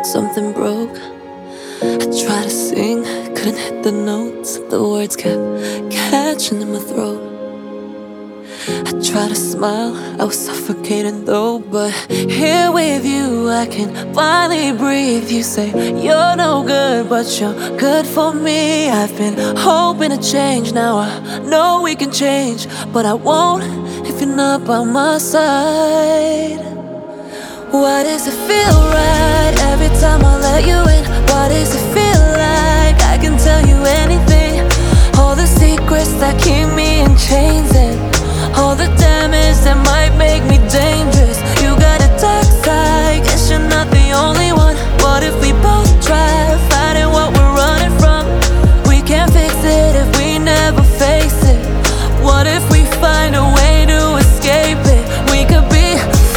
something broke. I tried to sing, couldn't hit the notes. The words kept catching in my throat. I tried to smile, I was suffocating though. But here with you, I can finally breathe. You say you're no good, but you're good for me. I've been hoping to change, now I know we can change. But I won't if you're not by my side. Why does it feel right every time I let you in? Why does it feel like I can tell you anything? All the secrets that keep me in chains, and all the damage that might make me dangerous. You got a dark side, guess you're not the only one. What if we both try fighting what we're running from? We can't fix it if we never face it. What if we find a way to escape it? We could be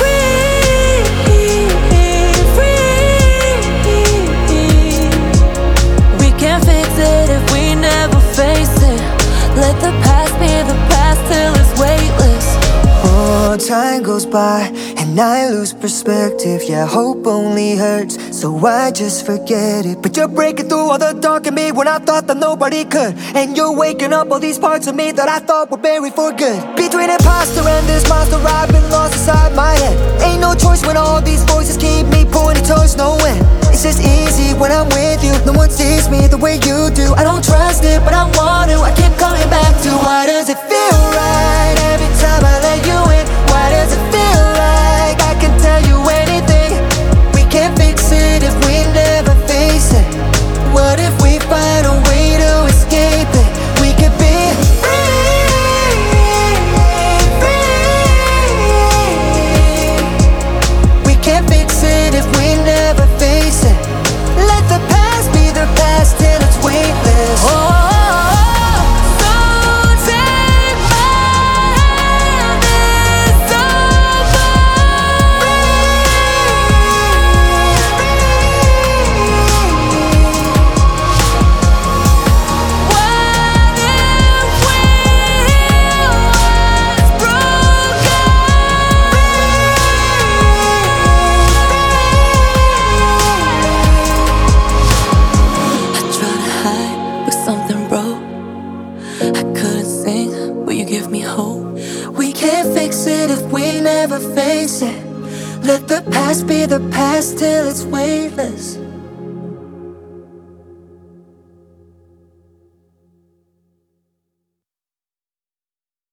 let the past be the past till it's weightless. Oh, time goes by and I lose perspective. Yeah, hope only hurts, so I just forget it. But you're breaking through all the dark in me when I thought that nobody could. And you're waking up all these parts of me that I thought were buried for good. Between imposter and this monster, I've been lost inside my head. Ain't no choice when all these voices keep me pointing towards no end. It's just easy when I'm with you, no one sees me the way you do. I don't trust it, but I want to, I keep coming back to. Why does it feel right every time I let you in? Why does it feel like I can tell you anything? We can't fix it if we never face it. What if we find a way to escape it? We could be we can't fix it if we never face it. Let the past be the past till it's weightless. So take my hand, it's over. What if we heal what's broken? I tried to hide, but something broke. I couldn't sing, but you give me hope. We can't fix it if we never face it. Let the past be the past till it's weightless.